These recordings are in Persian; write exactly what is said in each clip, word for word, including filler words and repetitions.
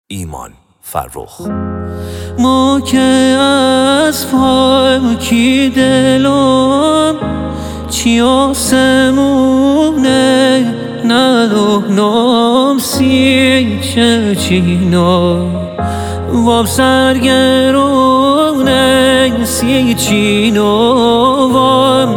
ایمان فرخ. ما که از پاکی دلم چی آسمونه ندونم سی چه چینا واب سرگرونه سی چینا وام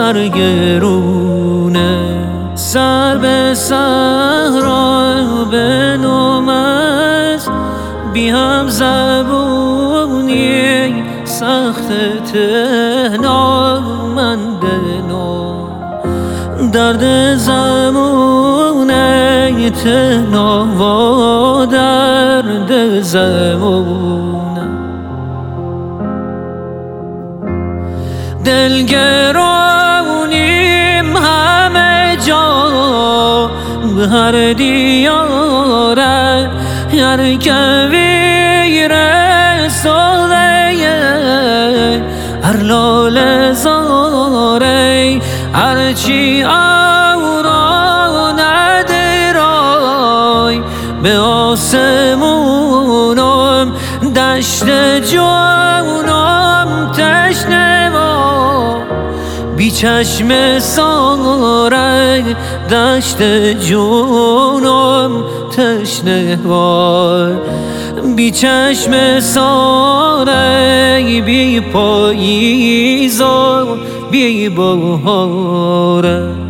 سرگرونه سر به صحرا به نامز بی هم زبونی سخت تهنا من دنو درد زمونه تهنا و درد زمونه دلگرانیم همه جا هر دیاره هر کویر ساله هر لاله زاره هر چی آورا ندرای به آسمونم دشت جانم تشنه و بی چشم ساره دشت جانم تشنه وای بی چشم ساره بی پاییز و بی بهاره.